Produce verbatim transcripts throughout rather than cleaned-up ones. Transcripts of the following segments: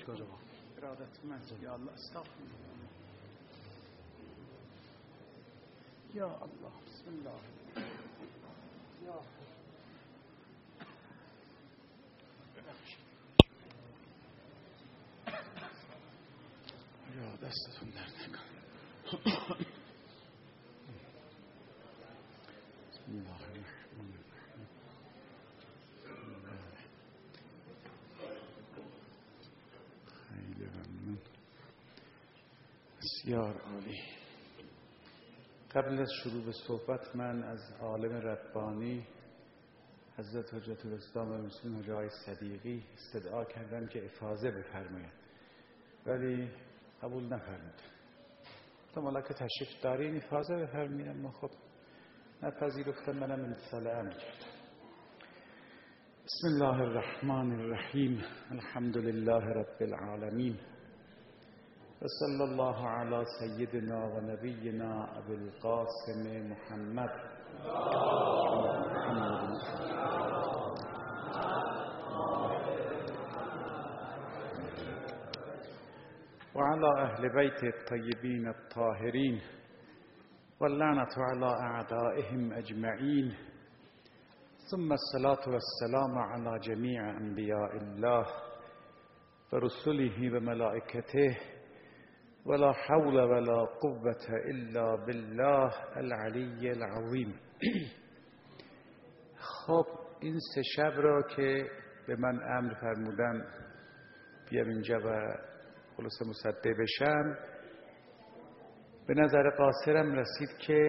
دکتر ما ارادتمند یا الله استغفر یا الله بسم الله یا یا دستتون درد نکنه. بسم الله الرحمن الرحیم. خیلی ممنون، بسیار عالی. قبل از شروع به صحبت من از عالم ربانی حضرت حجت الاسلام و المسلمین حاجی آقای صدیقی استدعا کردم که افاضه بفرمایند، ولی قبول نفرمودن. تو مالا که تشریف دارین افاضه بفرمایید، ما خب نپذیرفتم، منم امتثال امر کردم. بسم الله الرحمن الرحیم. الحمد لله رب العالمین و صلی الله علی سیدنا و نبینا ابی القاسم محمد و علی اهل بیت الطیبین الطاهرین و اللعنة علی اعدائهم اجمعین، ثم الصلاة والسلام علی جمیع انبیاء الله و رسله و ملائکته ولا حول ولا قوة الا بالله العلی العظیم. خب این سه شب را که به من امر فرمودن بیام اینجا و خلاص مصدق بشم، به نظر قاصرم رسید که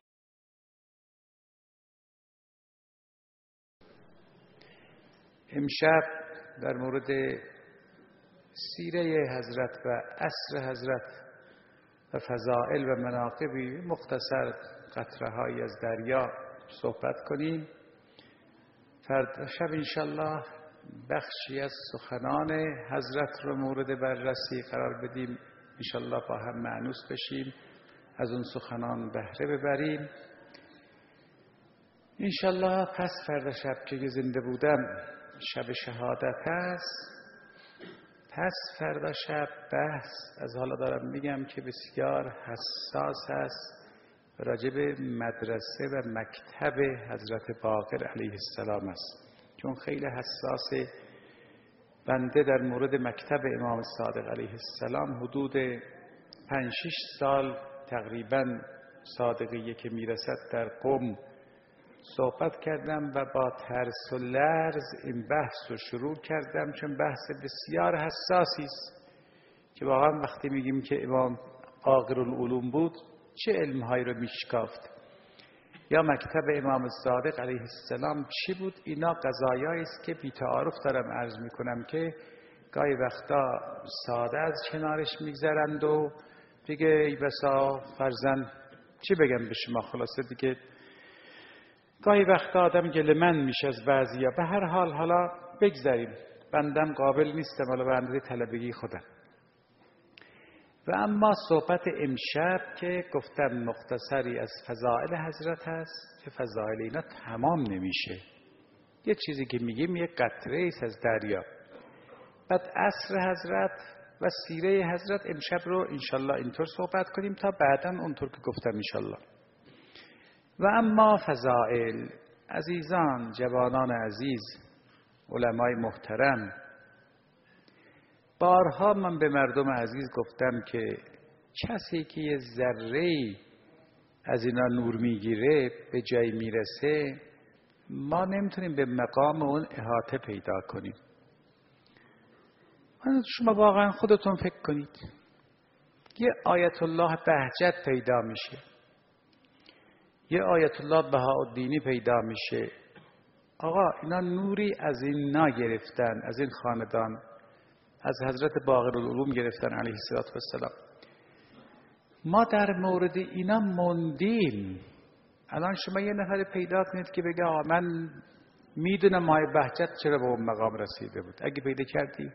امشب در مورد سیره حضرت و عصر حضرت و فضائل و مناقبی مختصر قطره‌هایی از دریا صحبت کنیم. فردا شب انشالله بخشی از سخنان حضرت رو مورد بررسی قرار بدیم، انشالله با هم مانوس بشیم، از اون سخنان بهره ببریم انشالله. پس فردا شب که زنده بودم شب شهادت است، پس فردا شب بحث از حالا دارم میگم که بسیار حساس است راجع به مدرسه و مکتب حضرت باقر علیه السلام است، چون خیلی حساس. بنده در مورد مکتب امام صادق علیه السلام حدود پنج شش سال تقریبا صادقیه که میرسد در قم صحبت کردم و با ترس و لرز این بحث رو شروع کردم، چون بحث بسیار حساسی است که واقعا وقتی میگیم که امام آخرالعلوم بود چه علمهایی رو میشکافت یا مکتب امام صادق علیه السلام چی بود، اینا قضایایی است که بی تعارف دارم عرض میکنم که گاهی وقتا ساده از کنارش میگذرند و دیگه ای بسا فرزن چی بگم به شما، خلاصه دیگه گاهی وقت آدم گله‌مند میشه از بعضیا. به هر حال حالا بگذاریم، بندم قابل نیستم، حالا به اندازه طلبگی خودم. و اما صحبت امشب که گفتم مختصری از فضائل حضرت هست که فضائل اینا تمام نمیشه، یه چیزی که میگیم یه قطره ایست از دریا. بعد عصر حضرت و سیره حضرت امشب رو انشالله اینطور صحبت کنیم تا بعداً اونطور که گفتم انشالله. و اما فضائل، عزیزان، جوانان عزیز، علمای محترم، بارها من به مردم عزیز گفتم که کسی که یه ذره‌ای از اینا نور میگیره به جای میرسه، ما نمیتونیم به مقام اون احاطه پیدا کنیم. شما واقعا خودتون فکر کنید، یه آیت الله بهجت پیدا میشه، یه آیت الله بهاءالدینی پیدا میشه. آقا اینا نوری از اینا گرفتن، از این خاندان، از حضرت باقرالعلوم گرفتن علیه السلام. ما در مورد اینا موندیم. الان شما یه نفر پیدا کنید که بگه آقا من میدونم مای بهجت چرا به اون مقام رسیده بود، اگه پیدا کردی؟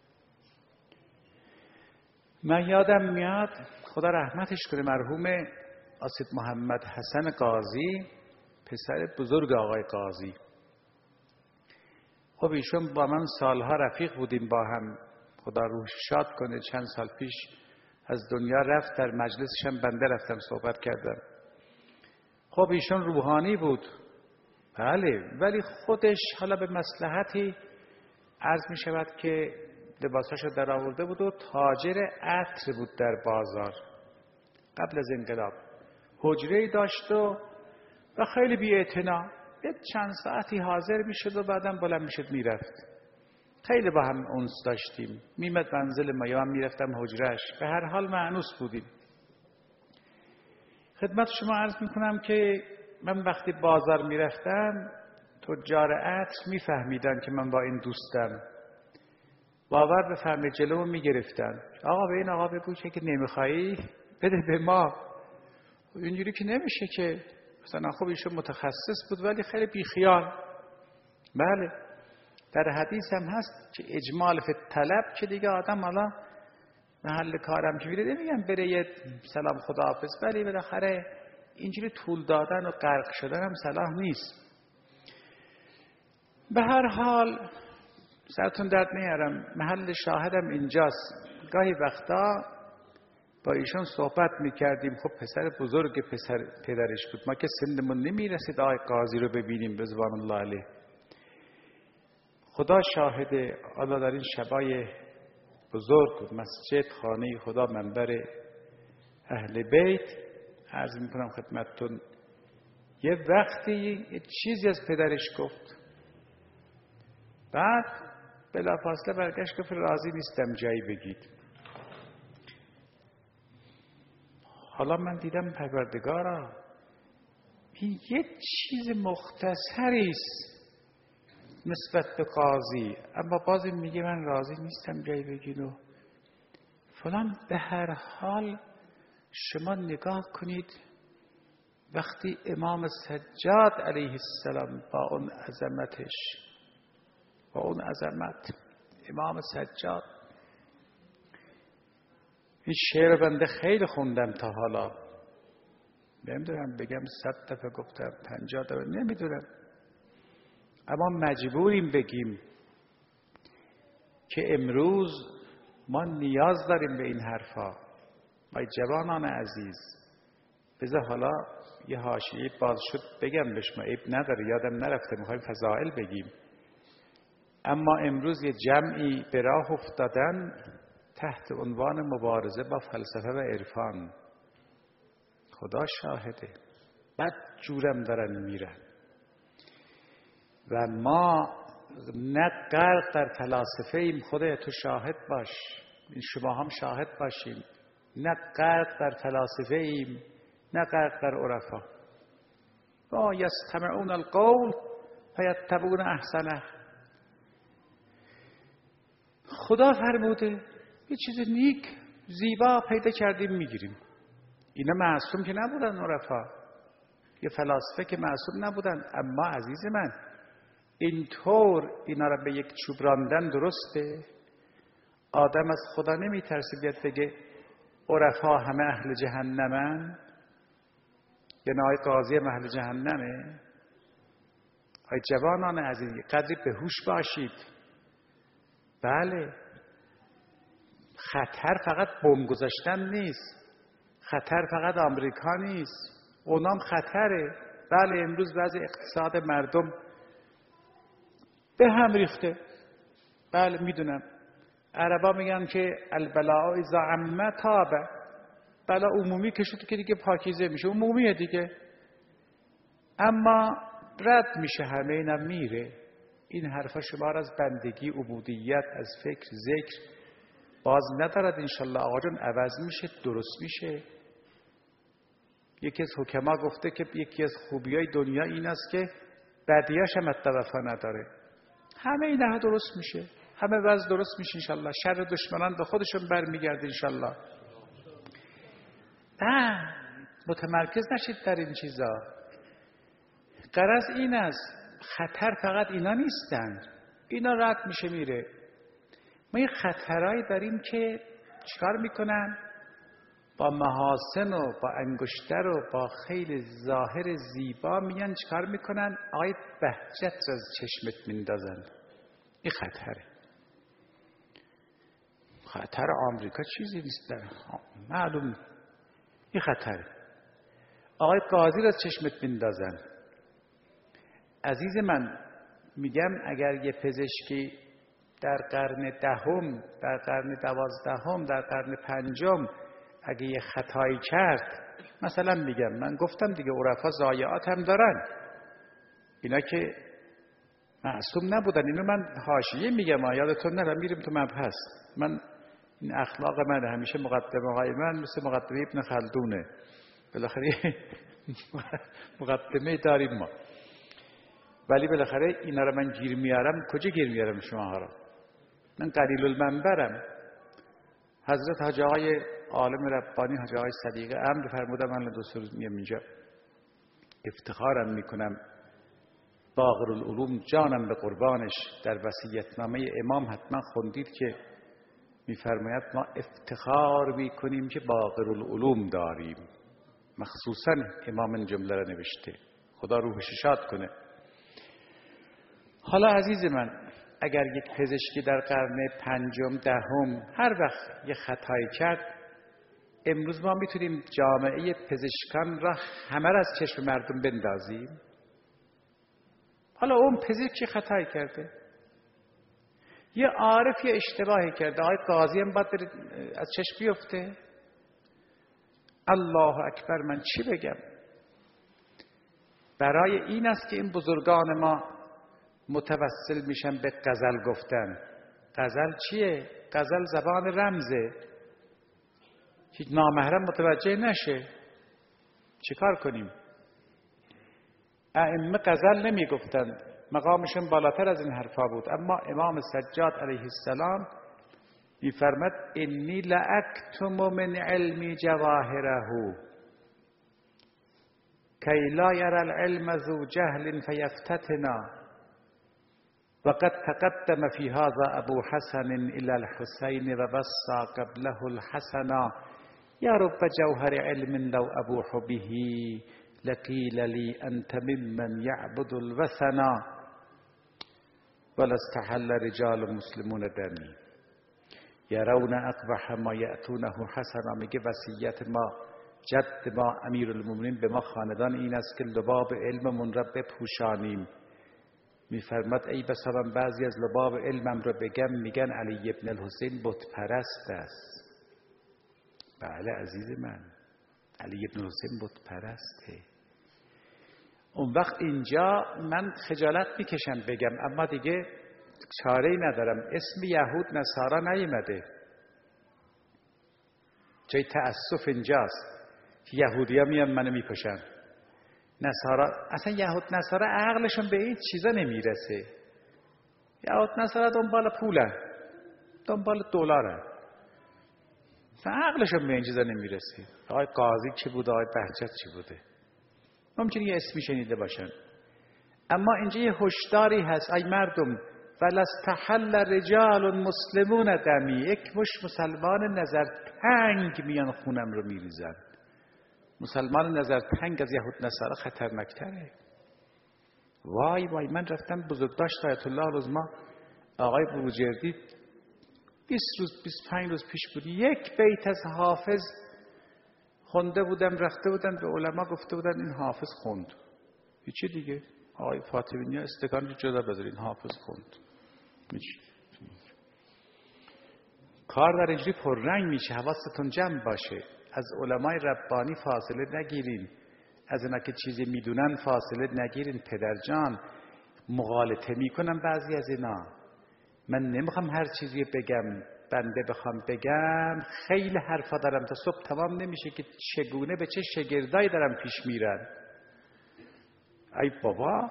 من یادم میاد خدا رحمتش کنه مرحوم آصف محمد حسن قاضی، پسر بزرگ آقای قاضی. خب ایشون با من سالها رفیق بودیم با هم، خدا روح شاد کنه، چند سال پیش از دنیا رفت، در مجلسش هم بنده رفتم صحبت کردم. خب ایشون روحانی بود بله، ولی خودش حالا به مصلحتی عرض می شود که لباساشو در آورده بود و تاجر عطر بود در بازار قبل از انقلاب. حجره‌ای داشت و و خیلی بی‌اعتنا، یه چند ساعتی حاضر می شد و بعدم بلند می شد می رفت. خیلی با هم انس داشتیم، میمد منزل ما یا من می رفتم حجرهش، به هر حال مأنوس بودیم. خدمت شما عرض می کنم که من وقتی بازار می رفتم تجار عطر می فهمیدن که من با این دوستم، باور بفرمایید جلومو می گرفتن. آقا به این آقا بگو که نمیخوایی بده به ما. اینجوری که نمیشه که مثلا. خب ایشون متخصص بود ولی خیلی بیخیال. بله در حدیث هم هست که اجمال فی طلب، که دیگه آدم حالا محل کارم که میره نمیگم بره یه سلام خداحافظ، ولی بالاخره اینجوری طول دادن و غرق شدن هم صلاح نیست. به هر حال سرتون درد نیارم، محل شاهدم اینجاست. گاهی وقتا با ایشون صحبت میکردیم. خب پسر بزرگ پسر پدرش بود، ما که سنمون نمیرسید آقای قاضی رو ببینیم رضوان الله علیه. خدا شاهده، حالا در این شبای بزرگ مسجد خانه خدا منبر اهل بیت عرض میکنم خدمتتون، یه وقتی یه چیزی از پدرش گفت، بعد بلافاصله برگشت گفت راضی نیستم جایی بگید. حالا من دیدم پروردگارا این یه چیز مختصری است نسبت به قاضی، اما بازی میگه من راضی نیستم جایی بگید و فلان. به هر حال شما نگاه کنید وقتی امام سجاد علیه السلام با اون عظمتش، با اون عظمت امام سجاد، این شعر بنده خیلی خوندم تا حالا، نمیدونم بگم صد دفعه گفتم پنجاه دفعه نمیدونم، اما مجبوریم بگیم که امروز ما نیاز داریم به این حرفا. ما جوانان عزیز، بذار حالا یه حاشیه باز شد بگم بهش، ما عیب نداره، یادم نرفته میخوایم فضائل بگیم. اما امروز یه جمعی به راه افتادن تحت عنوان مبارزه با فلسفه و عرفان. خدا شاهده بد جورم دارن میرن و ما نه غرق در فلاسفه ایم، خدا تو شاهد باش، شما هم شاهد باشین، نه غرق در فلاسفه ایم نه غرق در عرفا. و یستمعون القول فیتبعون احسنه. خدا فرموده یه چیز نیک زیبا پیدا کردیم میگیریم. اینا معصوم که نبودن عرفا، یه فلاسفه که معصوم نبودن، اما عزیز من اینطور اینا را به یک چوب راندن درسته؟ آدم از خدا نمیترسه بیاد بگه عرفا همه اهل جهنمن؟ یا نه آی قاضی هم اهل جهنمه؟ آی جوانان عزیز قدری به هوش باشید. بله خطر فقط بمب گذاشتن نیست، خطر فقط آمریکا نیست، اونام خطره. بله امروز وضع اقتصاد مردم به هم ریخته. بله میدونم عربا میگن که البلاء اذا عم تابه، بلا عمومی که شد که دیگه پاکیزه میشه، عمومیه دیگه، اما رد میشه، همه اینم میره. این حرفا شما را از بندگی، عبودیت، از فکر، ذکر باز ندارد. انشالله آقا جون عوض میشه، درست میشه. یکی از حکما گفته که یکی از خوبیای دنیا این است که بدیاش هم اتوفا نداره. همه اینها درست میشه، همه وضع درست میشه انشالله. شر دشمنان به خودشون برمیگرده انشالله. نه متمرکز نشید در این چیزا. غرض این است خطر فقط اینا نیستن، اینا رد میشه میره. ما یه خطرهایی داریم که چیکار میکنن؟ با محاسن و با انگشتر و با خیلی ظاهر زیبا میگن چیکار میکنن؟ آقای بهجت را از چشمت میندازن. این خطره. خطر آمریکا چیزی نیست، در معلوم این خطره. آقای قاضی را چشمت بندازن. عزیز من میگم اگر یه پزشکی در قرن دهم، در قرن دوازدهم، در قرن پنجم اگه یه خطایی کرد، مثلا میگم، من گفتم دیگه عرفا ضایعات هم دارن، اینا که معصوم نبودن، اینو من حاشیه میگم، یادتون نره میریم تو مبحث. من این اخلاق من همیشه مقدمه های من مثل مقدمه ابن خلدونه، بالاخره مقدمه داریم ما، ولی بالاخره اینا رو من گیر میارم. کجا گیر میارم شما ها رو؟ من قلیل المنبرم. حضرت حاج آقای عالم ربانی، حاج آقای صدیقه امر فرمودن، من دو سه روز میام اینجا افتخارم میکنم، باقر العلوم جانم به قربانش. در وصیت‌نامه امام حتما خوندید که میفرماید ما افتخار میکنیم که باقر العلوم داریم. مخصوصا امام این جمله را نوشته، خدا روحش شاد کنه. حالا عزیز من اگر یک پزشکی در قرن پنجم دهم هر وقت یک خطایی کرد، امروز ما میتونیم جامعه پزشکان را همه را از چشم مردم بندازیم؟ حالا اون پزشکی خطایی کرده، یه عارف یه اشتباهی کرده، آقای قاضی هم باید از چشم بیفته؟ الله اکبر، من چی بگم؟ برای این است که این بزرگان ما متوسل میشن به غزل گفتن. غزل چیه؟ غزل زبان رمزه، هیچ نامحرم متوجه نشه. چیکار کنیم؟ ائمه غزل نمی گفتن، مقامشون بالاتر از این حرفا بود، اما امام سجاد علیه السلام میفرماد انی لاکتم من علمی جواهره کی لا یری العلم ذو جهل فیفتتنا وقد تقدم فی هذا ابو حسن الی الحسین و بصا قبله الحسنا یا رب جوهر علم لو ابوح به لقیل لی انت ممن یعبد الوثنا ولا استحل رجال مسلمون دمی یرون اقبح ما یأتونه حسنا. میگه وصیت ما، جد ما امیرالمومنین به ما خاندان این است که لباب علممون را بپوشانیم. میفرماد ای بسا من بعضی از لباب علمم را بگم میگن علی ابن الحسین بت پرست است. بله عزیز من، علی ابن الحسین بت پرسته. اون وقت اینجا من خجالت میکشم بگم، اما دیگه چاره‌ای ندارم. اسم یهود نصارا نیامده، جای تأسف اینجاست که یهودی‌ها میان منو میکشن. نصارا اصلا، یهود نصارا عقلشون به این چیزا نمیرسه. یهود نصارا دنبال پولن، دنبال دلارن، عقلشون به این چیزا نمیرسه. آقای قاضی چی بوده، آقای بهجت چی بوده، ممکنه یه اسمی شنیده باشن، اما اینجا یه هشداری هست ای مردم ولستحل رجال مسلمون دمی. یک مش مسلمان نظر تنگ میان خونم رو میریزن. مسلمان نظر تنگ از یهود نصارا خطرناکتره. وای وای، من رفتم بزرگداشت آیت الله العظما آقای بروجردی بیست روز بیست و پنج روز پیش بود، یک بیت از حافظ خونده بودم، رفته بودن به علما گفته بودن این حافظ خوند. هیچی دیگه، آقای فاطمی استکان رو جدا بذارین، حافظ خوند. میچی کار در اینجوری پررنگ میشه. حواستون جمع باشه، از علمای ربانی فاصله نگیرین، از اینا که چیزی میدونن فاصله نگیرین. پدرجان مغالطه میکنن بعضی از اینا. من نمیخوام هر چیزی بگم، بنده بخوام بگم خیلی حرفا دارم تا صبح تمام نمیشه که چگونه به چه شگردایی دارم پیش میرن. ای بابا،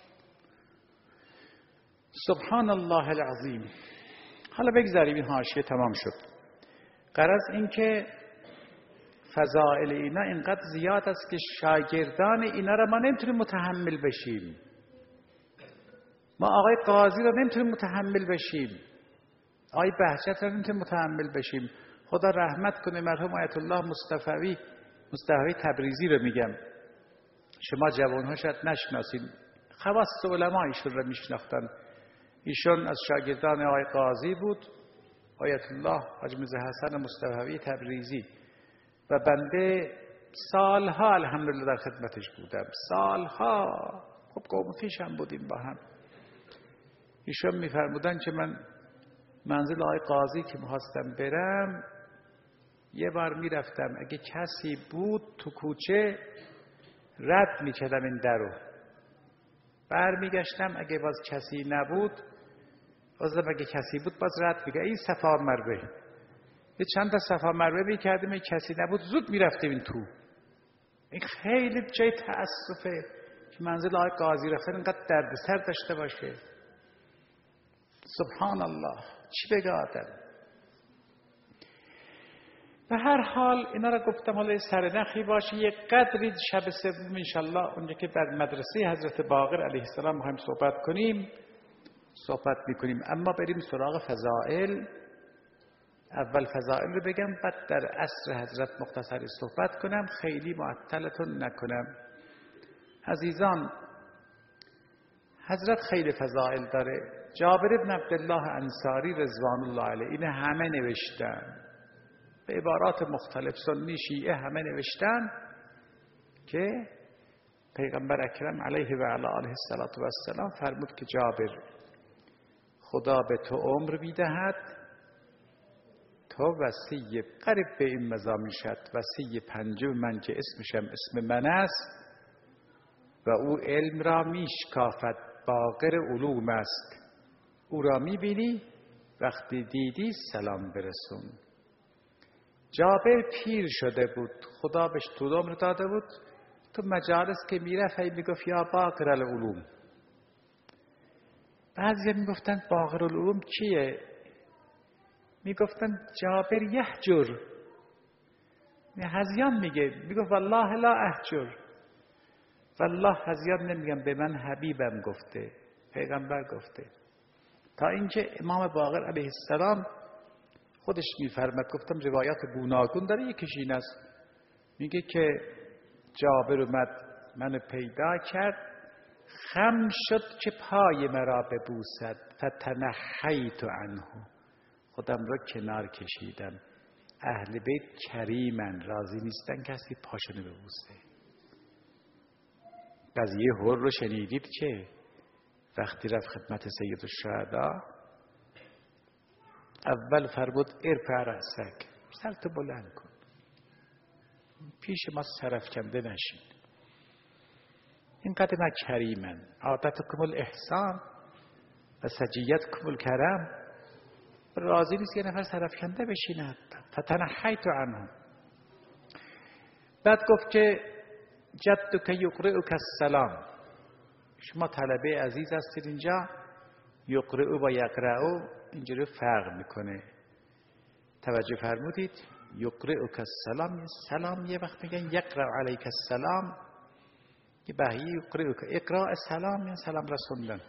سبحان الله العظیم. حالا بگذاریم این حاشیه تمام شد. غرض این که فضائل اینا اینقدر زیاد است که شاگردان اینا را ما نمیتونیم متحمل بشیم. ما آقای قاضی را نمیتونیم متحمل بشیم، آقای بهجت را نمیتونیم متحمل بشیم. خدا رحمت کنه مرحوم آیت الله مصطفی مصطفی تبریزی رو میگم، شما جوانها شاید نشناسین، خواص علما ایشون رو میشناختن. ایشون از شاگردان آقای قاضی بود. آیت الله حاج میرزا حسن مصطفوی تبریزی و بنده سالها الحمدلله در خدمتش بودم، سالها. خب قوم خویش هم بودیم با هم. ایشون میفرمودن که من منزل آقای قاضی که میخواستم برم، یه بار میرفتم اگه کسی بود تو کوچه رد میکردم این درو، برمیگشتم اگه باز کسی نبود، بازم اگه کسی بود باز رد میگه این صفا مروه. یه چند تا صفا مروه میکردیم، اگه کسی نبود زود میرفتیم این تو. این خیلی جای تأسفه که منزل آقای قاضی رفتن اینقدر دردسر داشته باشه. سبحان الله، چی بگه آدم. به هر حال اینا را گفتم حالا سرنخی باشه. یک قدری شب سوم انشالله اونجا که در مدرسه حضرت باقر علیه السلام میخوایم صحبت کنیم صحبت میکنیم. اما بریم سراغ فضائل. اول فضائل رو بگم، بعد در عصر حضرت مختصری صحبت کنم، خیلی معطلتون نکنم. عزیزان، حضرت خیلی فضائل داره. جابر بن عبدالله انصاری رضوان الله علیه این همه نوشتن به عبارات مختلف، سنی شیعه همه نوشتن که پیغمبر اکرم علیه و علی آله السلام فرمود که جابر، خدا به تو عمر میدهد، تو وصی قریب به این مزامی شد، وصی پنجم من که اسمشم اسم من است و او علم را میشکافد، باقر علوم است. او را میبینی، وقتی دیدی سلام برسون. جابر پیر شده بود، خدا بهش طول عمر داده بود. تو مجالس که میرفت هی میگفت یا باقر العلوم. بعضی میگفتن باقر العلوم کیه؟ میگفتن جابر یحجر، هذیان میگه، میگفت والله لا احجر، والله هذیان نمیگم، به من حبیبم گفته، پیغمبر گفته. تا اینکه امام باقر علیه السلام خودش میفرمد، گفتم روایات گوناگون داره، یکیش این است، میگه که جابر اومد منو پیدا کرد، خم شد که پای مرا ببوسد، فتنحیت عنه، خودم را کنار کشیدم. اهل بیت کریمن، راضی نیستن کسی پاشونو ببوسه. قضیه هر رو شنیدید که وقتی رفت خدمت سید الشهدا، اول فرمود ارفع رأسک، سرتو بلند کن، پیش ما سرفکنده نشین. اینقدر ما کریمن، عادتکم الاحسان و سجیتکم الکرم. راضی نیست یه نفر سرفکنده بشینه. فتنحیت عنه. بعد گفت که جدک یقرئک السلام، شما طلبه عزیز هستید اینجا، یقرئ و یقرأ اینجوری فرق میکنه. توجه فرمودید؟ یقرئک السلام، سلام یه وقت میگن یقرأ علیک السلام، یه بحی یقرئک، اقراء السلام یعنی سلام رسوندن.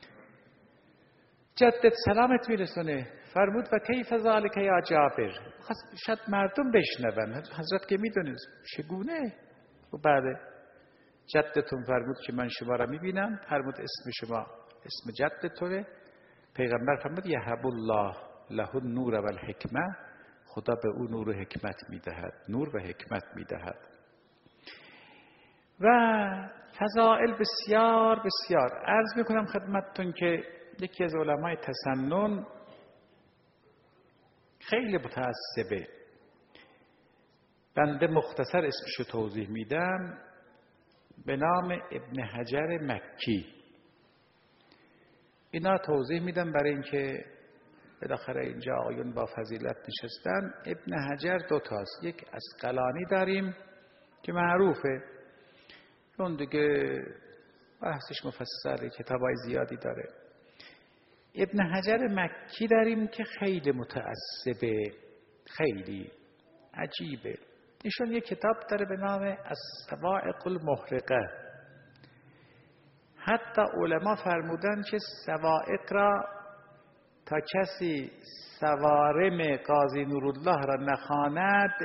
جدت سلامت میرسونه. فرمود و کیف ذالک یا جابر، شاید مردم بشنون، حضرت که میدونید چگونه. و بعد جدتون فرمود که من شما را میبینم، فرمود اسم شما اسم جدتونه. پیغمبر فرمود یهب الله له النور و الحکمه، خدا به او نور و حکمت میدهد، نور و حکمت میدهد. و فضائل بسیار بسیار. عرض میکنم خدمتتون که یکی از علمای تسنن خیلی متعصبه، بنده مختصر اسمشو توضیح میدم، به نام ابن حجر مکی. اینا توضیح میدم برای اینکه بالاخره اینجا آیون با فضیلت نشستن. ابن حجر دو تاست، یک عسقلانی داریم که معروفه، اون دیگه بحثش مفصله، کتابای زیادی داره. ابن حجر مکی داریم که خیلی متعصبه، خیلی عجیبه. ایشون یک کتاب داره به نام الصواعق المحرقه. حتی علما فرمودن که صواعق را تا کسی سوارم قاضی نورالله را نخواند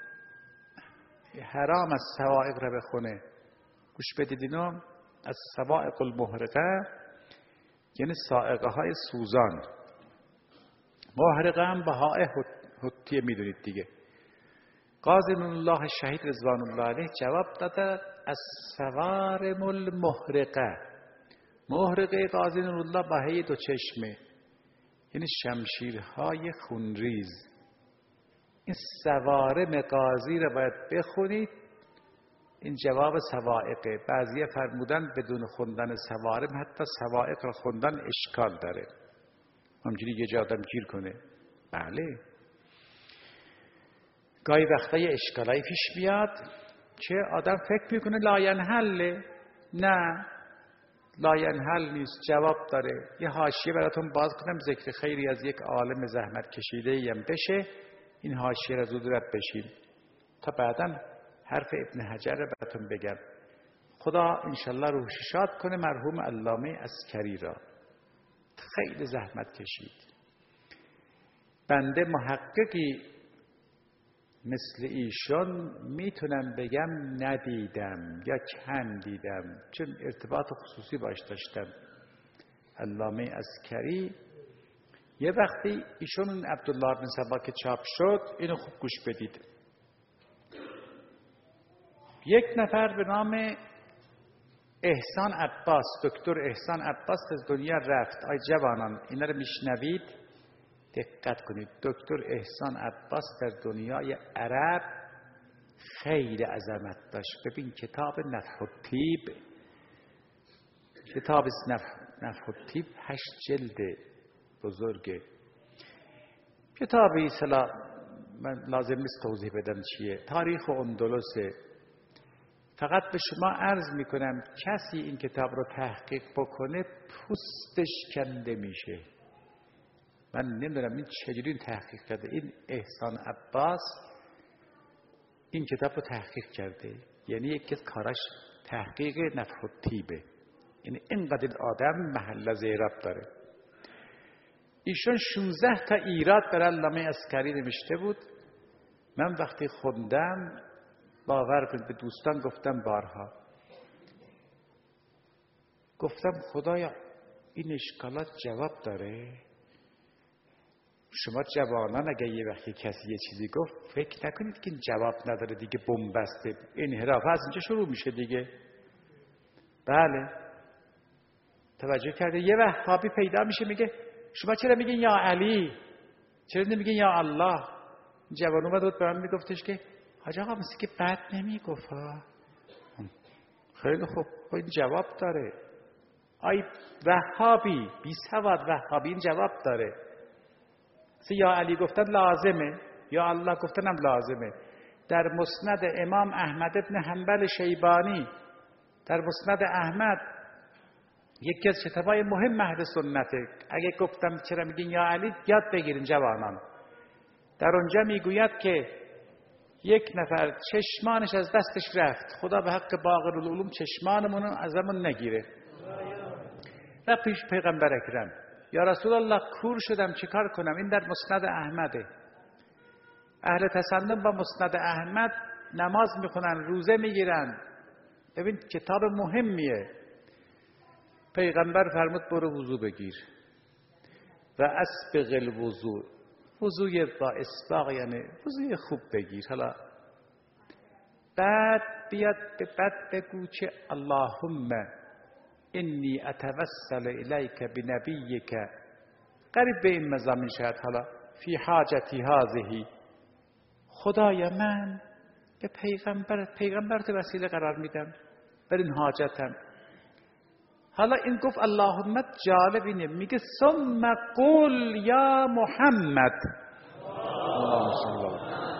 حرام از صواعق را بخونه. گوش بدید اینو، از صواعق المحرقه یعنی صاعقه های سوزان. محرقه هم بهای حطیه میدونید دیگه. قاضی الله شهید رضوان الله علیه جواب داده از سوارم المحرقه. محرقه قاضی الله بهای دو چشمه، یعنی شمشیرهای خونریز. این سوارم قاضی را باید بخونید. این جواب سوائقه. بعضی فرمودن بدون خوندن سوارم حتی سوائق را خوندن اشکال داره، همجوری یه جا آدم گیر کنه. بله، گاهی وقتای اشکالایی پیش بیاد چه آدم فکر میکنه لاینحل. نه، لاینحل نیست، جواب داره. یه حاشیه براتون باز کنم، ذکر خیری از یک عالم زحمت کشیده ایم بشه، این حاشیه را زود رد بشیم تا بعداً حرف ابن حجر را براتون بگم. خدا انشالله روحش شاد کنه مرحوم علامه عسکری را، خیلی زحمت کشید. بنده محققی مثل ایشون میتونم بگم ندیدم یا کم دیدم، چون ارتباط خصوصی باش داشتم. علامه عسکری یه وقتی ایشون عبدالله بن سبا که چاپ شد، اینو خوب گوش بدید. یک نفر به نام احسان عباس، دکتر احسان عباس از دنیا رفت. آی جوانان اینا رو میشنوید دقت کنید. دکتر احسان عباس در دنیای عرب خیلی عظمت داشت. ببین کتاب نفح الطیب، کتاب نفح الطیب هشت جلد بزرگه. کتابی اصلا من لازم نیست توضیح بدم چیه. تاریخ اندلسه. فقط به شما عرض میکنم کسی این کتاب رو تحقیق بکنه پوستش کنده میشه. من نمیدونم این چجوری این تحقیق کرده. این احسان عباس این کتاب رو تحقیق کرده، یعنی یکی از کاراش تحقیق نفح الطیبه. یعنی اینقدر آدم محل زیراب داره. ایشون شانزده تا ایراد برای علامه عسکری نوشته بود. من وقتی خوندم باور کنید، به دوستان گفتم بارها، گفتم خدایا این اشکالات جواب داره. شما جوانان اگه یه وقتی کسی یه چیزی گفت فکر نکنید که این جواب نداره دیگه، بن‌بسته. انحراف از اینجا شروع میشه دیگه. بله، توجه کرده. یه وهابی پیدا میشه میگه شما چرا میگین یا علی، چرا نمیگین یا الله؟ جوان اومد بود به من میگفتش که حاج آقا مثل که بد نمیگفت ها. خیلی خوب، این جواب داره. آی وهابی بی سواد وهابی این جواب داره. یا علی گفتن لازمه، یا الله گفتن هم لازمه. در مسند امام احمد ابن حنبل شیبانی، در مسند احمد یکی از کتابای مهم اهل سنته. اگه گفتم چرا میگین یا علی، یاد بگیرین جوانان. در اونجا میگوید که یک نفر چشمانش از دستش رفت، خدا به حق باقر العلوم چشمانمون ازمون نگیره. و پیش پیغمبر اکرم یا رسول الله کور شدم چیکار کنم؟ این در مسند احمده. اهل تسنن با مسند احمد نماز میخونن، روزه میگیرن. ببین کتاب مهمیه. پیغمبر فرمود برو وضو بگیر و اسبغ الوضو. وضوی با اسباغ یعنی وضوی خوب بگیر. حالا بعد بیاد به بعد بگو که اللهم انی اتوسل الیک بنبیک، قریب به این مضامین شاید. حالا فی حاجتی هذه، خدایا من به پیغمبر پیغمبرت وسیله قرار میدم بر این حاجتم. حالا این گفت اللهم، جالب اینه میگه ثم قل یا محمد. اللهم صل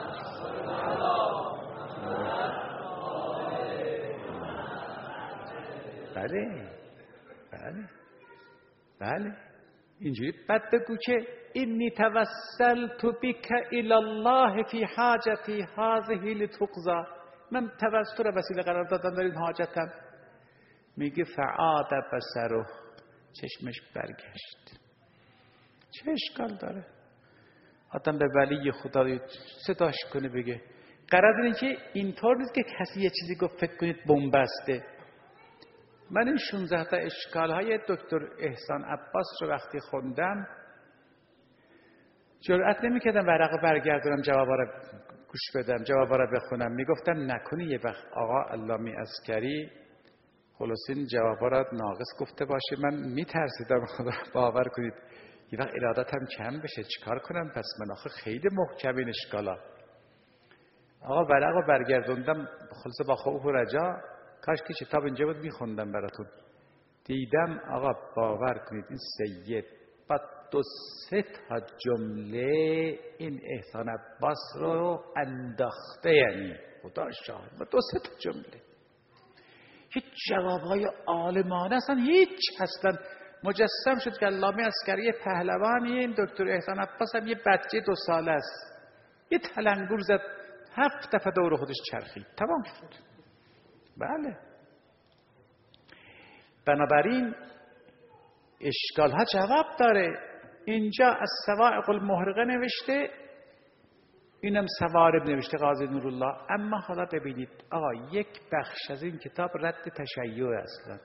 بله بله بله اینجوری بعد بگو که انی توسلت بک الی الله فی حاجتی هذه لتقضی، من توسل رو وسیله قرار دادم در این حاجتم. میگه فعاد بصره، چشمش برگشت. چه اشکال داره آدم به ولی خدا صداش کنه بگه؟ قرار اینه که اینطور نیست که کسی یه چیزی گفت فکر کنید بن‌بسته. من این شانزده تا اشکال های دکتر احسان عباس رو وقتی خوندم جرأت نمی‌کردم ورقه برگردونم جوابا رو گوش بدم، جوابا رو بخونم. میگفتم نکنی یه وقت آقا علامی عسکری خلاصین جوابا رو ناقص گفته باشه. من میترسیدم خدا باور کنید یه وقت ارادتم کم بشه، چیکار کنم؟ پس من آخه خیلی محکم این اشکالا. آقا ورقه رو برگردوندم خلاصه با خوف و رجا، کاش که کتاب اینجا بود میخوندم براتون. دیدم آقا باور کنید این سید با دو سه تا جمله این احسان عباس رو انداخته، یعنی خدا شاهد با دو سه تا جمله هیچ جوابهای عالمانه اصلا هیچ اصلا مجسم شد که علامی عسکری پهلوانی، این دکتر احسان عباس هم یه بچه دو ساله است، یه تلنگر زد هفت دفعه دور خودش چرخید، تمام شد. بله بنابراین اشکال ها جواب داره. اینجا از سواعق المحرقه نوشته، اینم سوارب نوشته قاضی نورالله. اما حالا ببینید آقا یک بخش از این کتاب رد تشیع اصلا.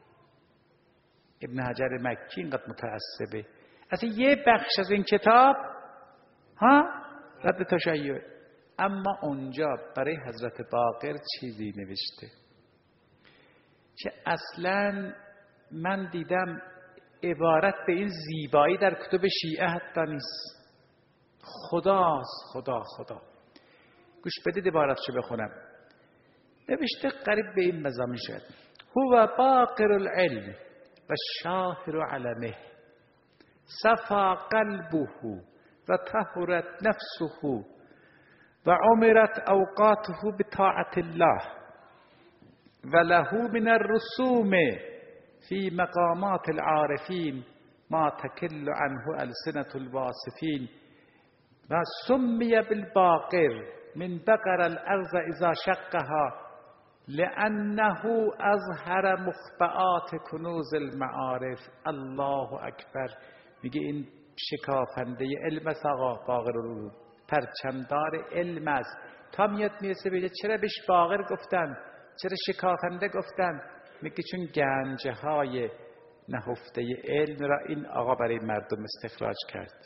ابن حجر مکی اینقدر متعصبه، اصلا یه بخش از این کتاب ها رد تشیع، اما اونجا برای حضرت باقر چیزی نوشته که اصلا من دیدم عبارت به این زیبایی در کتب شیعه حتی نیست. خداست، خدا خدا. گوش بدید عبارتشو بخونم. نوشته قریب به این مضامین شد: هو باقر العلم و شاهر علمه، صفا قلبه و طهرت نفسه و عمرت اوقاته بطاعت الله و له من الرسوم في مقامات العارفين ما تكل عنه ألسنة الواصفين و سمي بالباقر من بقر الأرض إذا شقها لأنه أظهر مخبئات کنوز المعارف. الله اکبر. میگه این شکافنده علم است آقا، باقر العلوم، پرچمدار علم است. تا میاد میرسه بگه چرا بهش باقر گفتن، چرا شکافنده گفتن؟ میگه چون گنجه های نهفته علم را این آقا برای مردم استخراج کرد.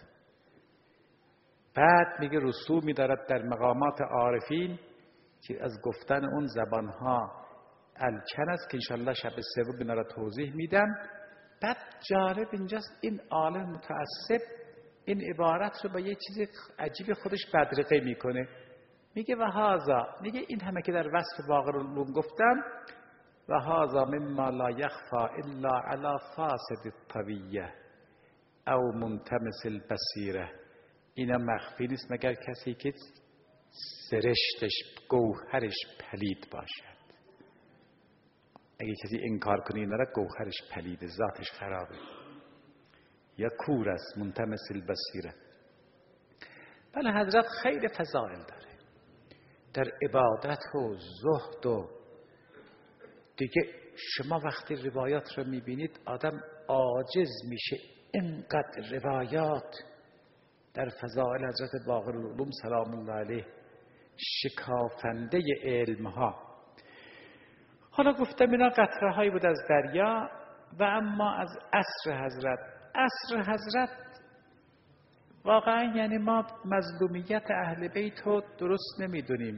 بعد میگه رسومی دارد در مقامات عارفین که از گفتن اون زبانها الکن است که انشالله شب سوم اینا را توضیح میدم. بعد جالب اینجاست این عالم متعصب این عبارت رو با یه چیز عجیب خودش بدرقه میکنه. میگه و هذا، میگه این همه که در وصف باقر العلوم گفتم، و هذا مما لا یخفا الا علی فاسد الطبیعه او منتمس البصیره. اینا مخفی نیست مگر کسی که سرشتش گوهرش پلید باشد. اگه کسی انکار کنه اینا را گوهرش پلیده، ذاتش خرابه یا کور است، منتمس البصیره. بله حضرت خیلی فضائل داره در عبادت و زهد و دیگه. شما وقتی روایات رو میبینید آدم عاجز میشه، اینقدر روایات در فضائل حضرت باقر العلوم سلام الله علیه، شکافنده علم ها. حالا گفتم اینا قطره هایی بود از دریا. و اما از عصر حضرت، عصر حضرت واقعا یعنی ما مظلومیت اهل بیت رو درست نمیدونیم.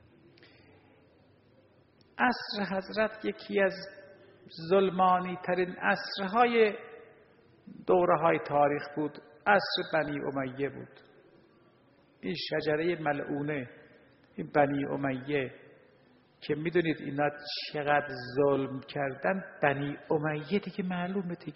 عصر حضرت یکی از ظلمانی ترین عصرهای دوره های تاریخ بود. عصر بنی امیه بود. این شجره ملعونه، این بنی امیه که میدونید اینا چقدر ظلم کردن. بنی امیه دیگه معلومه دیگه.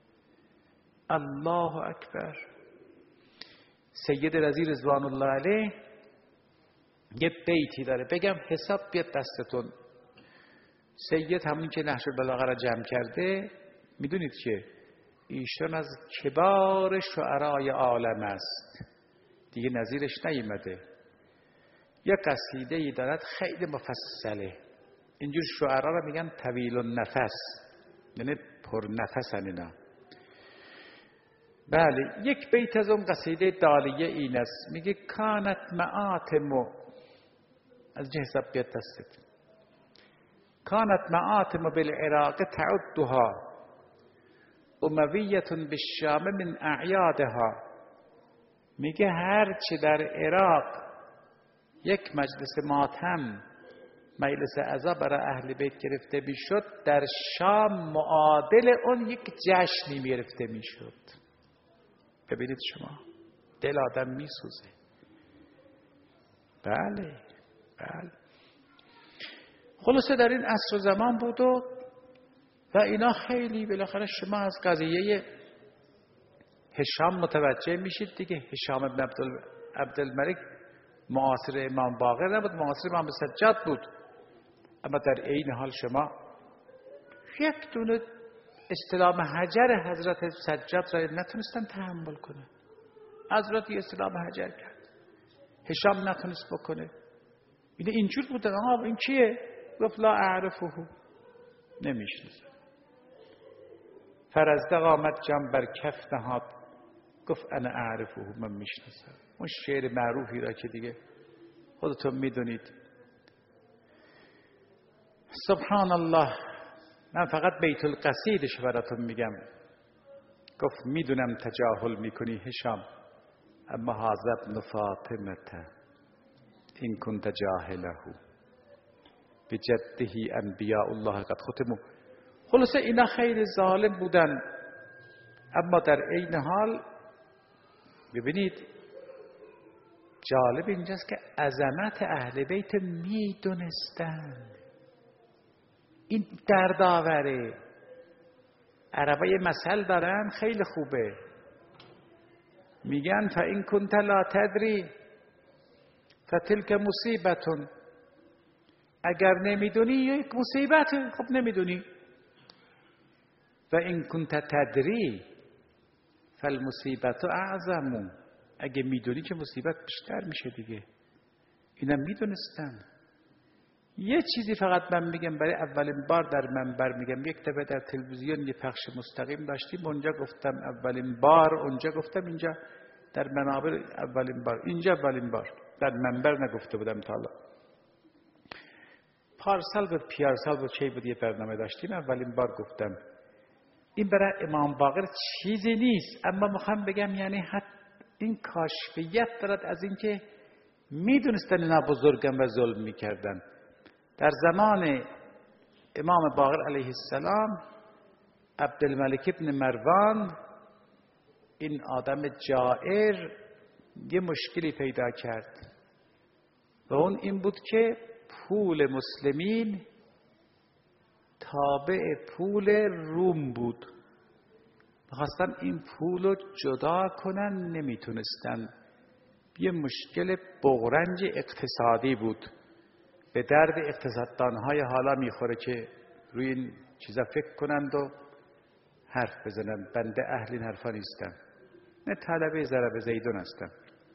الله اکبر. سید رضی رضوان الله علیه یه بیتی داره، بگم حساب بیاد دستتون. سید همون که نهج البلاغه را جمع کرده، میدونید که ایشان از کبار شعرای عالم است، دیگه نظیرش نیامده. یک قصیده ای دارد خیلی مفصله. اینجور شعرا را میگن طویل النفس، یعنی پر نفسن اینا. بله یک بیت از اون قصیده دالیه این است، میگه کانت معاتم، از جه حساب بیاد دستت، کانت معاتم بالعراق تعدها امویة بالشام من اعیادها میگه هر چی در عراق یک مجلس ماتم مجلس عزا برای اهل بیت گرفته میشد، در شام معادل اون یک جشنی گرفته میشد. ببینید شما، دل آدم میسوزه. بله بله. خلاصه در این عصر و زمان بود و و اینا خیلی بالاخره شما از قضیه هشام متوجه میشید دیگه. هشام ابن عبدالملک معاصر امام باقر نبود، معاصر امام سجاد بود. اما در عین حال شما یک دونه استلام حجر حضرت سجاد را نتونستن تحمل کنه. حضرت استلام حجر کرد، هشام نتونست بکنه. این اینجور بود. آها این کیه؟ گفت لا اعرفه، نمیشناسم. فرزدق آمد جام بر کف نهاد، گفت انا اعرفه، من میشناسم. اون شعر معروفی را که دیگه خودتون میدونید. سبحان الله. من فقط بیت القصیدش براتون میگم. گفت میدونم تجاهل میکنی هشام، اما هذا ابن فاطمه این کنت جاهله بجده انبیاء الله قد ختموا. خلاصه اینا خیلی ظالم بودن، اما در عین حال ببینید جالب اینجاست که عظمت اهل بیت میدونستن. این دردآوره. عربا یه مثل دارن خیلی خوبه، میگن فإن كنت لا تدری فتلك مصیبتون. اگر نمیدونی یک مصیبته. خب نمیدونی. و این کنت تدری فالمصیبت اعظم. اگه میدونی که مصیبت بیشتر میشه دیگه. اینا میدونستن. یه چیزی فقط من میگم، برای اولین بار در منبر میگم، یک دفعه در تلویزیون یه پخش مستقیم داشتیم، اونجا گفتم اولین بار، اونجا گفتم اینجا در منابر اولین بار، اینجا اولین بار، در منبر نگفته بودم تا حالا. پارسال بود پیارسال بود چه بود یه برنامه داشتیم، اولین بار گفتم این برای امام باقر چیزی نیست، اما میخوام بگم یعنی حتی این کاشفیت دارد از اینکه میدونستن اینا بزرگن و ظلم میکردن. در زمان امام باقر علیه السلام عبدالملک ابن مروان، این آدم جائر، یه مشکلی پیدا کرد و اون این بود که پول مسلمین تابع پول روم بود. می‌خواستن این پول رو جدا کنن، نمیتونستن. یه مشکل بغرنج اقتصادی بود. به درد اقتصاددانهای حالا میخوره که روی این چیزا فکر کنند و حرف بزنن. بنده اهل این حرفا نیستم، نه طلبه ضرب زیدون هستم.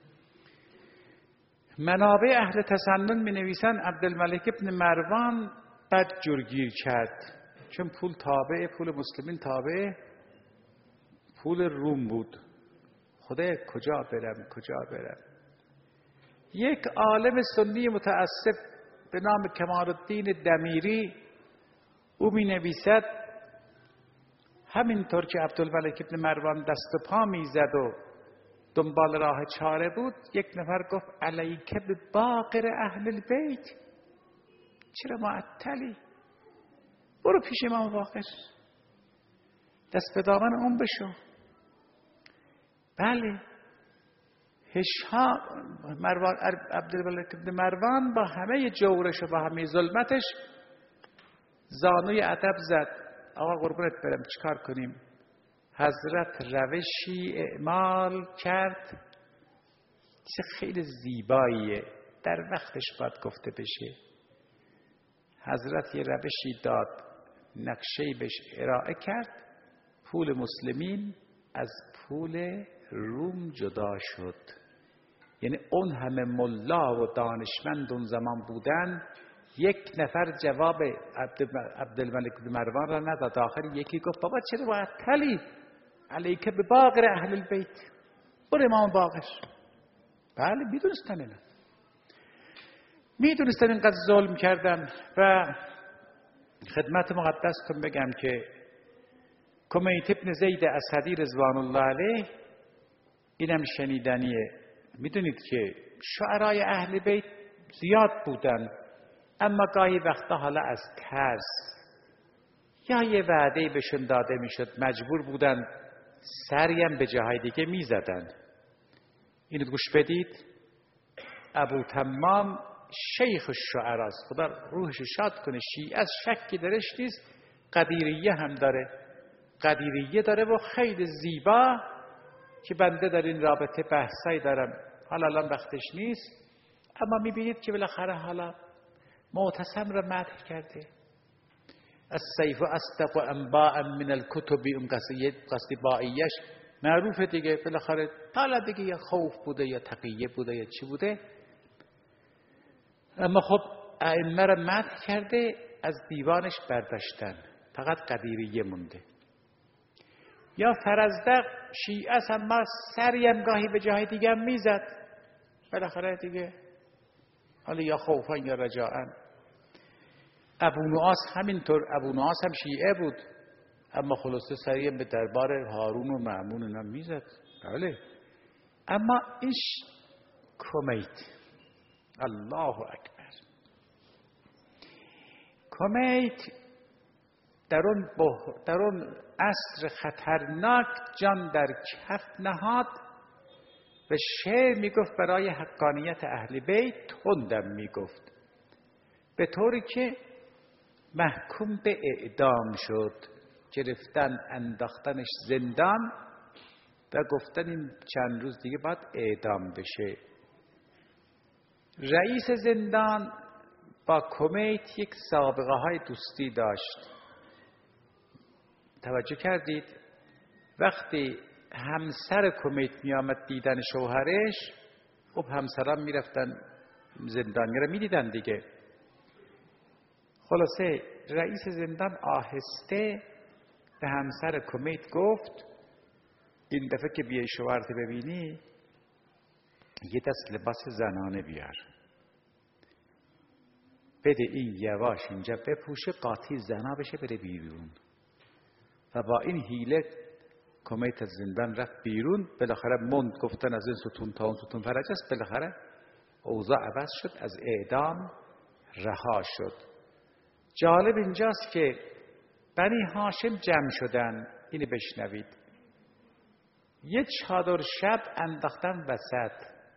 منابع اهل تسنن می نویسن عبدالملک ابن مروان بد جورگیر کرد، چون پول تابع پول مسلمین تابع پول روم بود. خدای کجا برم کجا برم. یک عالم سنی متعصب به نام کمال الدین دمیری او می نویسد همینطور که عبدالملک ابن مروان دست و پا می زد و دنبال راه چاره بود، یک نفر گفت علیک به باقر اهل البیت، چرا معطلی؟ برو پیش امام باقر، دست به دامن اون بشو. بله، هشام مروان عبدالملک ابن مروان با همه جورش و با همه ظلمتش زانوی ادب زد. آقا قربونت برم چیکار کنیم؟ حضرت روشی اعمال کرد، چیز خیلی زیباییه، در وقتش باید گفته بشه. حضرت یه روشی داد، نقشه‌ای بهش ارائه کرد، پول مسلمین از پول روم جدا شد. یعنی اون همه ملا و دانشمند اون زمان بودن، یک نفر جواب عبدالملک بن مروان را نداد. آخر یکی گفت بابا چرا معطلی؟ علیک به باقر اهل البیت، برو امام باقر. بله میدونستن اینا، میدونستن اینقدر ظلم کردن. و خدمت مقدستون بگم که کمیت ابن زید اسدی رضوان الله علیه اینم شنیدنیه. میدونید که شعرای اهل بیت زیاد بودن، اما گاهی وقتا حالا از ترس یا یه وعده‌ای بهشون داده میشد مجبور بودن سریم به جاهای دیگه میزدن. اینو گوش بدید. ابو تمام شیخ الشعراست، خدا روحش شاد کنه. شیعه از شکی درش نیست. قدیریه هم داره، قدیریه داره و خیلی زیبا که بنده در این رابطه بحثایی دارم، حالا الان وقتش نیست. اما میبینید که بالاخره حالا معتصم را مدح کرده. السیف اصدق انباء من الکتب، اون قصدی بائیش معروفه دیگه. بالاخره حالا دیگه یا خوف بوده یا تقیه بوده یا چی بوده، اما خب ائمه را مدح کرده، از دیوانش برداشتن، فقط قدیریه مونده. یا فرزدق شیعه است، اما سریم گاهی به جای دیگه هم میزد، بالاخره دیگه حالا یا خوفان یا رجاءن. ابو نواس همینطور، ابو نواس هم شیعه بود، اما خلاصه سریم به دربار هارون و مأمون اینا میزد. بله. اما این کمیت، الله اکبر، کمیت در اون, در اون عصر خطرناک جان در کف نهاد و شعر میگفت برای حقانیت اهل بیت، تندم میگفت، به طوری که محکوم به اعدام شد. گرفتن انداختنش زندان و گفتن این چند روز دیگه باید اعدام بشه. رئیس زندان با کمیت یک سابقه های دوستی داشت. توجه کردید؟ وقتی همسر کمیت می آمد دیدن شوهرش، خب همسران می رفتن زندانی را می دیدن دیگه. خلاصه رئیس زندان آهسته به همسر کمیت گفت این دفعه که بیای شوهرت ببینی یه دست لباس زنانه بیار، بده این یواش اینجا بپوشه، قاطی زنا بشه، بره بیرون. و با این حیله کمیت از زندان رفت بیرون. بالاخره مند گفتن از این ستون تا اون ستون فرج است. بالاخره اوضاع عوض شد، از اعدام رها شد. جالب اینجاست که بنی هاشم جمع شدن. اینو بشنوید. یه چادر شب انداختن وسط،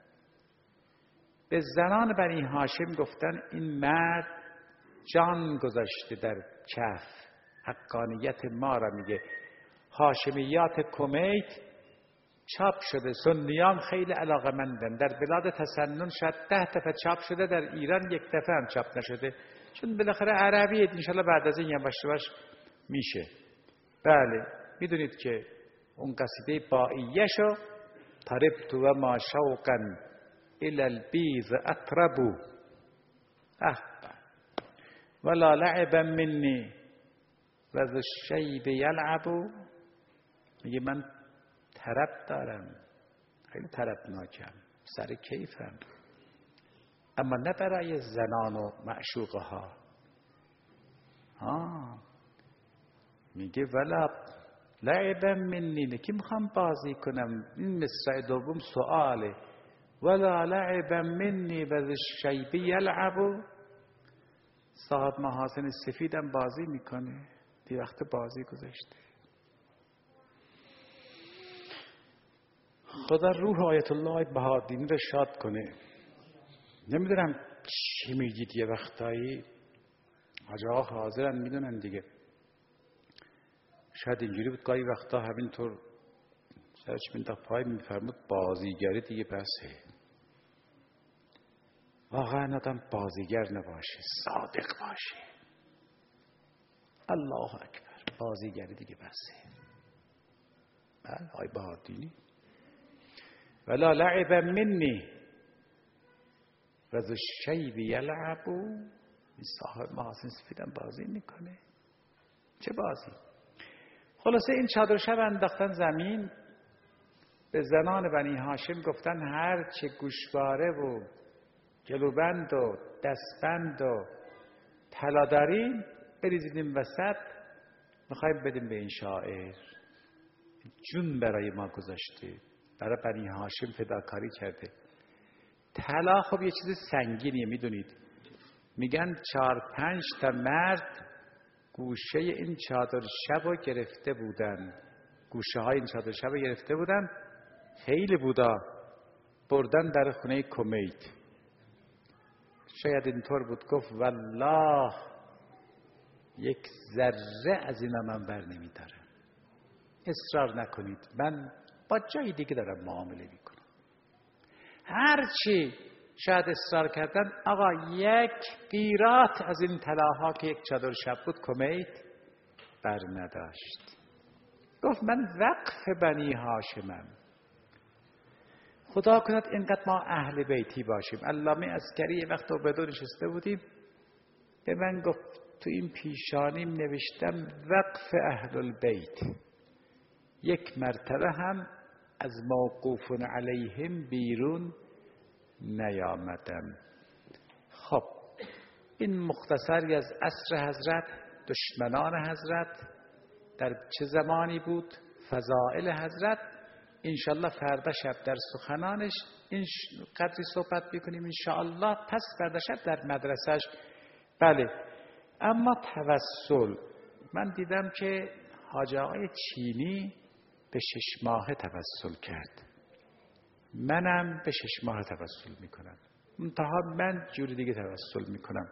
به زنان بنی هاشم گفتن این مرد جان گذاشته در کف، حقانیت ما را میگه. هاشمیات کمیت چاپ شده، سنیان خیلی علاقمندن. در بلاد تسنن شاید ده دفعه چاپ شده، در ایران یک دفعه هم چاپ نشده، چون بالاخره عربیه. انشالله بعد از این یواش یواش میشه. بله، میدونید که اون قصیده بائیه‌شو طربت و ما شوقا الى البیض اطربو احبا ولا لعبا منی و ذو الشیب یلعبو. میگه من طرب دارم، خیلی طربناکم، سر کیفم، اما نه برای زنان و معشوقه ها. ها میگه ولا لعبا منی، نه که میخوام بازی کنم. این مصرع دوم سؤاله. ولا لعبا منی و ذو الشیب یلعبو. صاحب محاسن سفیدم بازی میکنه، دی وقت بازی گذاشته. خدا روح آیت الله بهادینی رو شاد کنه. نمیدونم چی میگید، یه وقتایی حاج آقا حاضرن میدونن دیگه. شاید اینجوری بود گاهی وقتا همینطور سرش مینداخت پای میفرمود بازیگری دیگه بسه. واقعا آدم بازیگر نباشه، صادق باشه. الله اکبر، بازیگری دیگه بسه. بله آی بهادینی. ولا لعب منی و ذو الشیب یلعبو. این صاحب محاسن سفیدم بازی میکنه. چه بازی؟ خلاصه این چادر شب انداختن زمین، به زنان بنی هاشم گفتن هر چه گوشواره و گلوبند و دستبند و طلا داریم بریزیدیم وسط، میخوایم بدیم به این شاعر، جون برای ما گذاشته، برای بنی هاشم فداکاری کرده. طلا خب یه چیز سنگینیه، میدونید. میگن چهار پنج تا مرد گوشه این چادر شب رو گرفته بودن، گوشه های این چادر شب رو گرفته بودن، خیلی بودا، بردن در خونه کمیت. شاید اینطور بود، گفت والله یک ذره از اینا من بر نمیدارم، اصرار نکنید، من با جای دیگه دارم معامله میکنم. هرچی شاید اصرار کردن، آقا یک قیراط از این طلاها که یک چادر شب بود کمیت بر نداشت. گفت من وقف بنی هاشمم، خدا کند اینقدر ما اهل بیتی باشیم. علامه عسکری یه وقت عبدو نشسته بودیم، به من گفت تو این پیشانیم نوشتم وقف اهل البیت، یک مرتبه هم از موقوف علیهم بیرون نیامدم. خب این مختصری از عصر حضرت، دشمنان حضرت در چه زمانی بود، فضائل حضرت. انشالله فردا شب در سخنانش این قدری صحبت بکنیم انشالله. پس فردا شب در مدرسهش. بله، اما توسل، من دیدم که حاج آقای چینی به شش ماه توسل کرد، منم به شش ماه توسل میکنم، منتها من جوری دیگه توسل میکنم.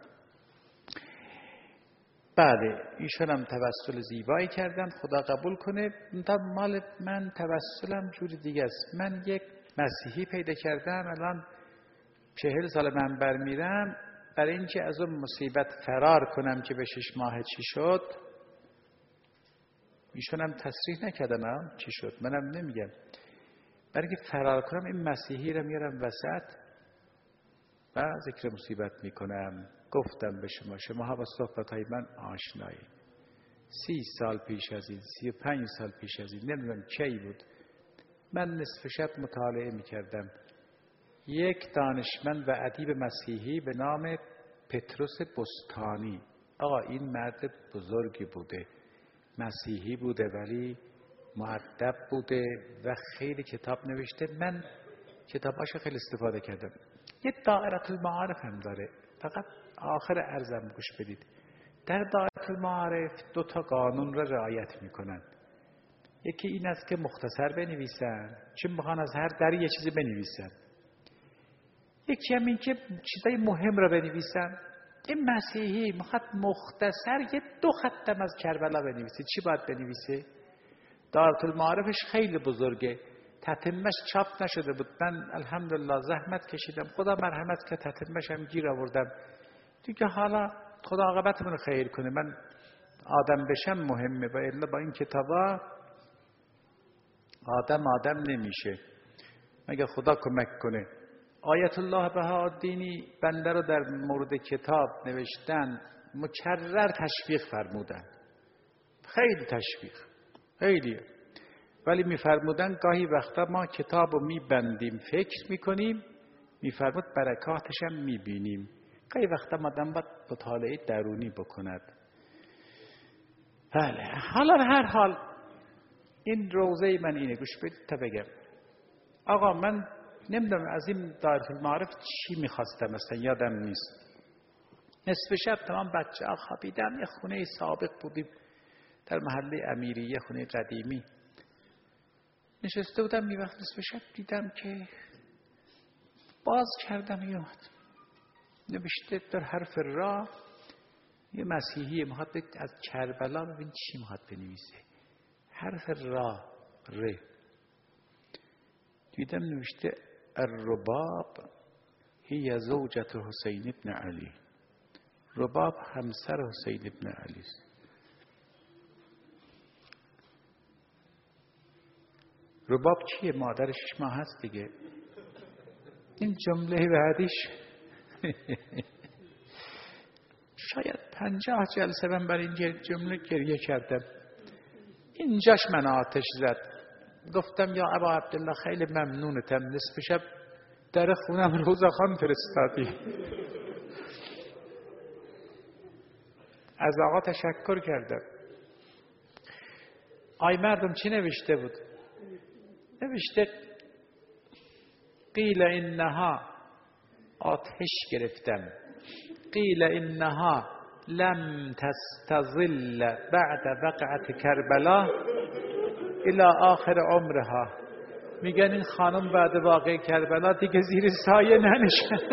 بله، ایشون هم توسل زیبایی کردن، خدا قبول کنه. منتها مال من توسلم جوری دیگه است. من یک مسیحی پیدا کردم، الان چهل سال من برمیرم، برای اینکه از اون مصیبت فرار کنم که به شش ماه چی شد. ایشون هم تصریح نکردن هم چی شد، منم نمیگم. برای اینکه فرار کنم این مسیحی رو میارم وسط و ذکر مصیبت میکنم. گفتم به شما، شما ها با صحبت های من آشنایی. سی سال پیش از این، سی و پنج سال پیش از این، نمیدونم کی بود، من نصف شب مطالعه میکردم. یک دانشمند و ادیب مسیحی به نام پتروس بستانی، آقا این مرد بزرگی بوده، مسیحی بوده ولی مؤدب بوده و خیلی کتاب نوشته. من کتاباشو خیلی استفاده کردم. یه دائره المعارف هم داره، فقط آخر عرضم گوش بدید. در دائره المعارف دو تا قانون را رعایت میکنن. یکی این است که مختصر بنویسن، چون میخوان از هر دری یه چیزی بنویسن. یکی هم این که چیزای مهم را بنویسن. این مسیحی میخواد مختصر یه دو خطم از کربلا بنویسه. چی باید بنویسه؟ دائره المعارفش خیلی بزرگه، تتمهش چاپ نشده بود. من الحمدلله زحمت کشیدم، خدا مرحمت که تتمهش هم گیر آوردم دیگه. حالا خدا عاقبتمون خیر کنه، من آدم بشم مهمه، و الا با این کتابا آدم آدم نمیشه مگه خدا کمک کنه. آیت الله بهاءالدینی بنده رو در مورد کتاب نوشتن مکرر تشویق فرمودن، خیلی تشویق، خیلی. ولی میفرمودن گاهی وقتا ما کتاب رو میبندیم فکر میکنیم، میفرمود برکاتش هم میبینیم. گاهی وقتا مادم باید مطالعه درونی بکند. بله، حالا هر حال این روزه من اینه، گوش بدید تا بگم. آقا من نمیدونم از این دائره المعارف چی میخواستم، مثلا یادم نیست. نصف شب تمام بچه ها خوابیدم، یه خونه سابق بودیم در محله امیری، یه خونه قدیمی نشسته بودم. یه وقت نصف شب دیدم که باز کردم، یه اومد نوشته در حرف را، یه مسیحی میخواد از کربلا، ببین چی میخواد بنویسه، حرف را ر. دیدم نوشته الرباب هی زوجت حسین ابن علی. رباب همسر حسین ابن علی است. رباب چیه؟ مادر شش ماه هست دیگه. این جمله بعدیش شاید پنجاه جلسه من برای این جمله گریه کردم. اینجاش من آتش زد. گفتم یا ابا عبدالله خیلی ممنونتم، نصف شب در خونم روزخوان فرستادی. از آقا تشکر کردم. آی مردم چی نوشته بود؟ نوشته قیل اینها آتش گرفتم، قیل اینها لم تستظل بعد وقعت کربلا الى آخر عمرها. میگن این خانم بعد واقع کربلا دیگه زیر سایه ننشست.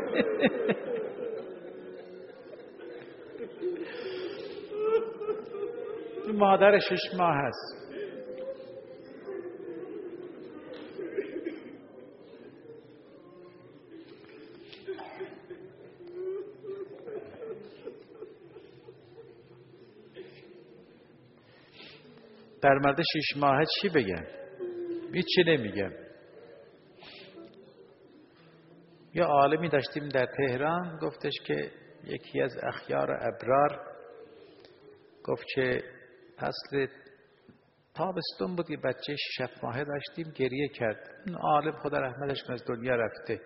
مادر شش ماه هست. در مورد شش ماهه چی بگن؟ هیچی نمیگن. یه عالمی داشتیم در تهران گفتش که یکی از اخیار ابرار گفت که اصل تابستون بود، یه بچه شش هفت ماهه داشتیم، گریه کرد. اون عالم خدا رحمتش کنه از دنیا رفته.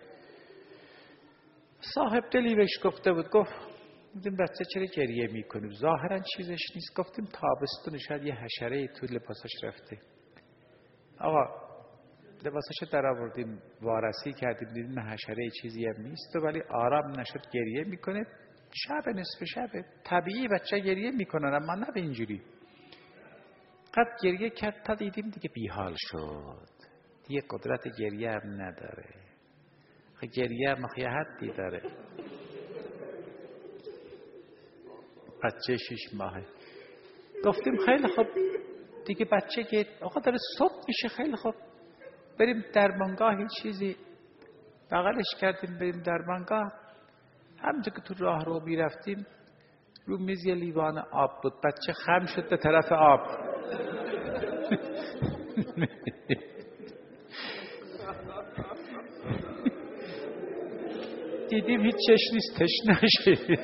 صاحب دلی بهش گفته بود، گفت این بچه چرا گریه میکنه؟ ظاهرا چیزش نیست. گفتیم تابستون شاید یه حشره تو لباسش رفته. آقا لباسش در آوردیم وارسی کردیم، دیدیم حشره چیزی هم نیست، ولی آرام نشد گریه میکنه. شب نصف شب طبیعی بچه گریه میکنن، اما نه به اینجوری. قد گریه کرد تا دیدیم دیگه بیحال شد، دیگه قدرت گریه هم نداره. گریه هم یه حدی داره. بچه شش ماهه. گفتیم خیلی خوب دیگه بچه که آقا داره صبح میشه، خیلی خوب بریم درمانگاه. چیزی بغلش کردیم بریم درمانگاه. همونجا که تو راه رو میرفتیم رو میز یه لیوان آب بود. بچه خم شد به طرف آب. دیدیم هیچ چش نیست، تشنه نشه.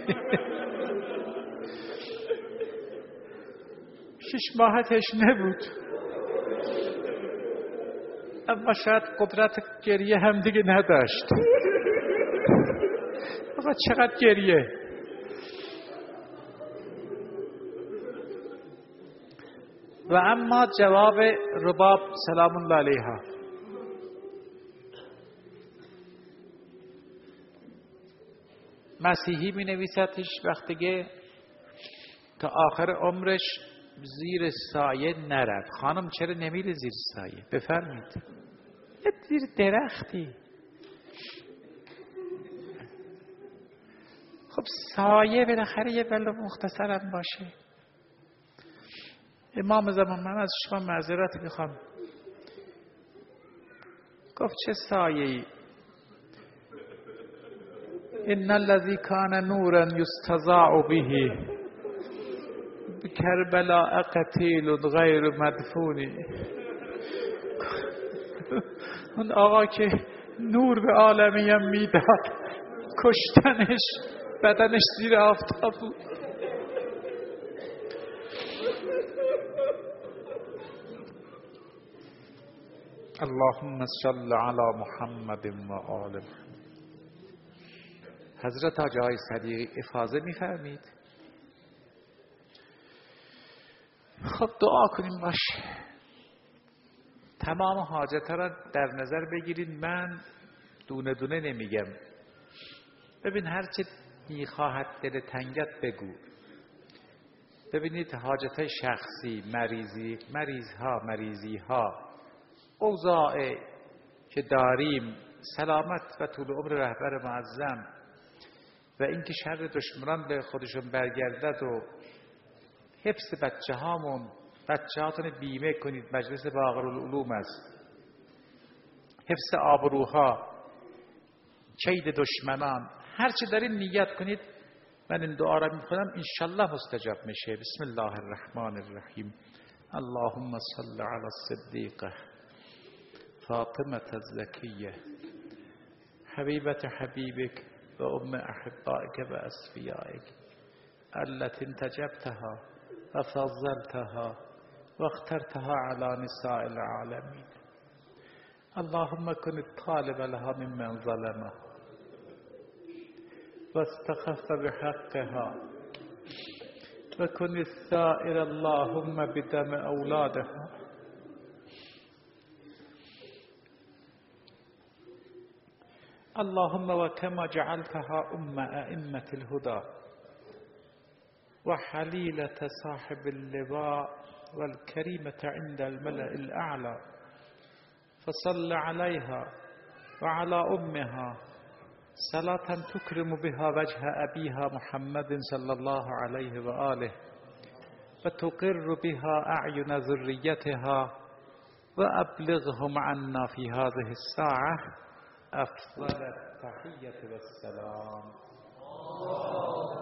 شش ماه تشنه بود، اما شاید قدرت گریه هم دیگه نداشت. آقا چقدر گریه. و اما جواب رباب سلام الله علیها. مسیحی می نویسدش وقتی که تا آخر عمرش زیر سایه نرفت. خانم چرا نمیره زیر سایه؟ بفرمید. یه زیر درختی. خب سایه بالاخره یه بلو مختصرم باشه. امام زمان من از شما معذرت میخوام. گفت چه سایه‌ای؟ ان الذی کان نورا یستضاء به کربلاء قتیل غیر مدفون. اون آقا که نور به عالمیم میداد، کشتنش بدنش زیر آفتاب بود. اللهم صل علی محمد و آل محمد. حضرت حاج آقای صدیقی افاضه میفرمید. خب دعا کنیم باشه. تمام حاجت را در نظر بگیرید. من دونه دونه نمیگم. ببین هر چه میخواهد دل تنگت بگو. ببینید حاجت های شخصی، مریضی، مریض ها، مریضی ها، اوضاع که داریم، سلامت و طول عمر رهبر معظم و اینکه شر دشمنان به خودشون برگردد و حفظ بچه هامون. بچه هاتون بیمه کنید، مجلس باقرالعلوم است. حفظ آبروها، کید دشمنان، هر چه دارین نیت کنید. من این دعا را میخونم انشالله مستجاب میشه. بسم الله الرحمن الرحیم. اللهم صل علی الصدیقه فاطمه الزکیه حبیبت حبیبک و ام احبائک و اصفیائک التي انتجبتها و فضلتها و اخترتها على نساء العالمین. اللهم كن الطالب لها ممن ظلمها واستخف بحقها وكن الثائر اللهم بدم أولادها اللهم وكما جعلتها أم أئمة الهدى وحليلة صاحب اللواء والكريمة عند الملأ الأعلى، فصل عليها وعلى أمها صلاة تكرم بها وجه أبيها محمد صلى الله عليه وآله، وتقر بها أعين ذريتها، وأبلغهم عنا في هذه الساعة أفضل التحية والسلام.